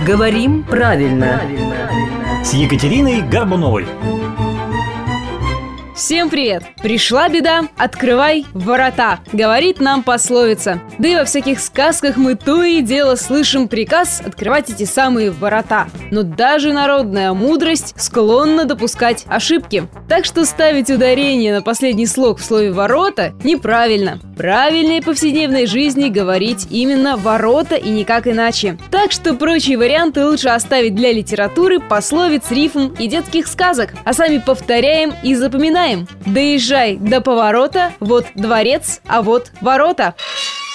Говорим правильно. С Екатериной Горбуновой. Всем привет! Пришла беда, открывай ворота, говорит нам пословица. Да и во всяких сказках мы то и дело слышим приказ открывать эти самые ворота. Но даже народная мудрость склонна допускать ошибки. Так что ставить ударение на последний слог в слове «ворота» неправильно. Правильнее в повседневной жизни говорить именно «ворота» и никак иначе. Так что прочие варианты лучше оставить для литературы, пословиц, рифм и детских сказок. А сами повторяем и запоминаем. Доезжай до поворота, вот дворец, а вот ворота.